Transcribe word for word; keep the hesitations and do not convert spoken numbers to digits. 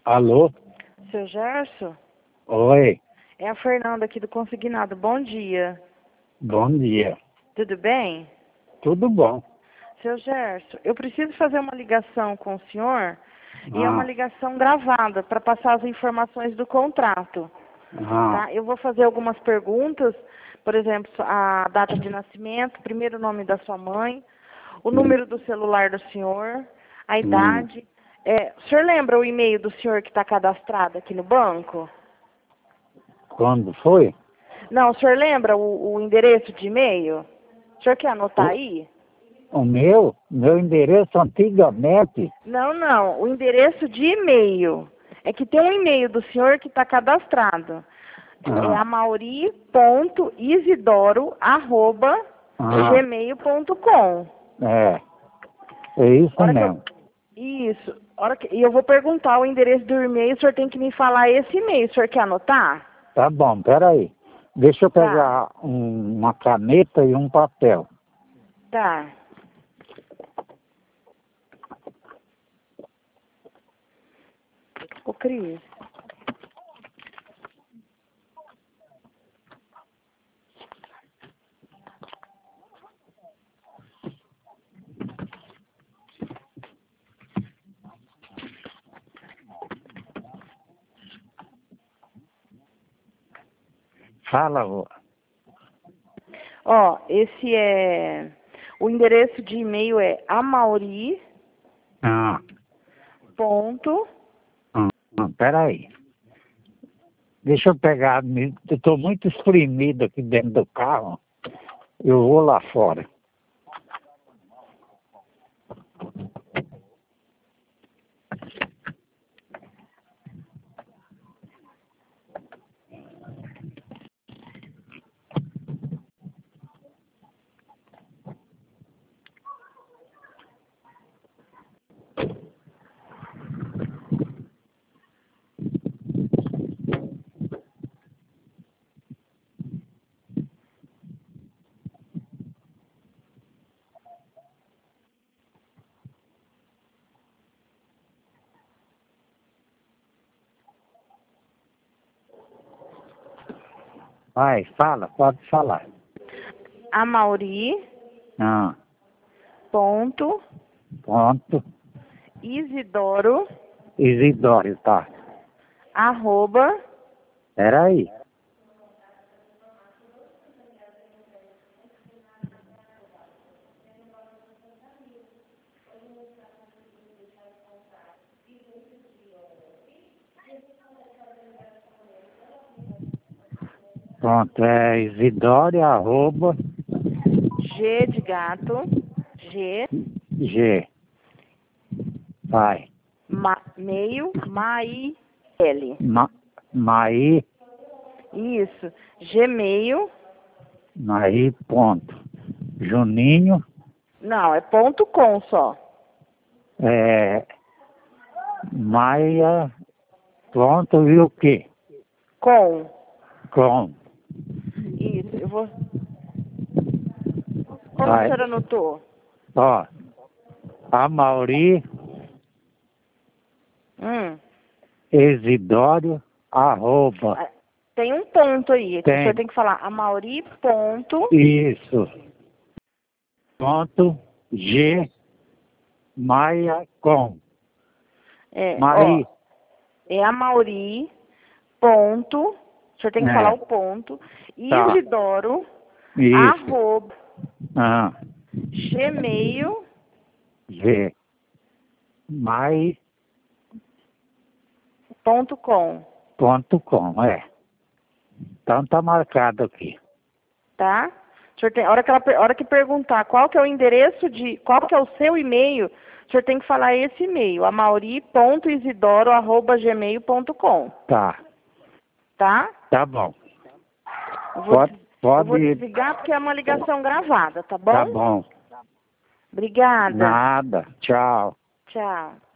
Alô? Seu Gerson? Oi, É a Fernanda aqui do Consignado. Bom dia. bom dia. Tudo bem? Tudo bom? Seu Gerson, eu preciso fazer uma ligação com o senhor e é uma Ah, ligação gravada para passar as informações do contrato. ah, Tá? Eu vou fazer algumas perguntas, por exemplo, a data de nascimento, primeiro nome da sua mãe, o hum, número do celular do senhor, a hum. idade. É, o senhor lembra o e-mail do senhor que está cadastrado aqui no banco? Quando foi? Não, o senhor lembra o, o endereço de e-mail? O senhor quer anotar O, aí? o meu? Meu endereço antigamente? Não, não, o endereço de e-mail. É que tem um e-mail do senhor que está cadastrado. É Ah, amauri.isidoro arroba ah, gmail ponto com. é, é isso Hora que eu... mesmo. Isso. Hora que... E eu vou perguntar o endereço do e-mail, o senhor tem que me falar esse e-mail. O senhor quer anotar? Tá bom, peraí. Deixa eu Tá, pegar um- uma caneta e um papel. tá. Ô, Cris. Fala, vô. Ó, esse é... O endereço de e-mail é amauri. Ah, Ponto. ah, ah, peraí. Deixa eu pegar, me- eu estou muito espremido aqui dentro do carro. Eu vou lá fora. Vai, fala, pode falar. Amauri. Ah, Ponto. ponto. Isidoro. Isidório, tá. Arroba. Peraí. Pronto, é Isidório, arroba, G de gato. G. G. Vai. Ma, meio. Mai. L. Ma, Maí, Isso. Gmail. Maí, ponto. Juninho, Não, é ponto com só. é, Maia, ponto e o quê? Com. Com. Isso. Eu vou. Como o Vai. senhor anotou? Ó, Amauri, Hum. Isidório, arroba. Ah, tem um ponto aí. O senhor Tem. tem que falar Amauri. Ponto. Isso. Ponto, G, Maia, com. É, ó. Maí, É Amauri. Ponto. O senhor tem que falar é, o ponto. tá. Isidoro. Isso. Arroba. Ah, Gmail. G, Mai, Ponto com. ponto com, é. Então tá marcado aqui. Tá? O senhor tem, a hora que, ela, per- a hora que perguntar qual que é o endereço de, qual que é o seu e-mail, o senhor tem que falar esse e-mail, amauri ponto isidoro arroba gmail ponto com, Tá, tá? tá bom. Eu vou, Pode, des- eu vou pode, desligar porque é uma ligação gravada, tá tá bom? bom. Obrigada. Nada, tchau. Tchau.